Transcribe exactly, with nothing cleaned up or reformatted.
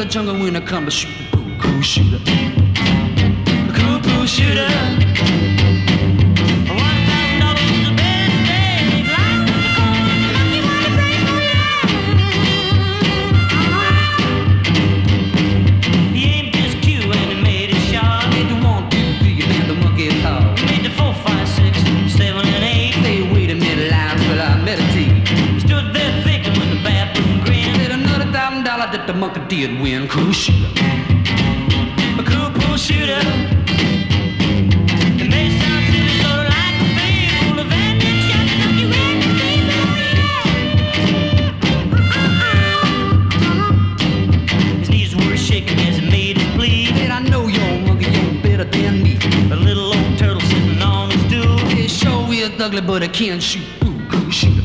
the jungle when I come to shoot the poo poo shooter. The poo poo shooter. That the monkey did win. Cool shooter. A cool pool shooter. It may sound silly, sort of like a fable of ending shot to knock you in the face, oh yeah. His knees were shaking as he made his plea. And I know you're monkey, you're better than me. A little old turtle sitting on his stool. It sure is ugly, but I can shoot. Ooh, cool shooter.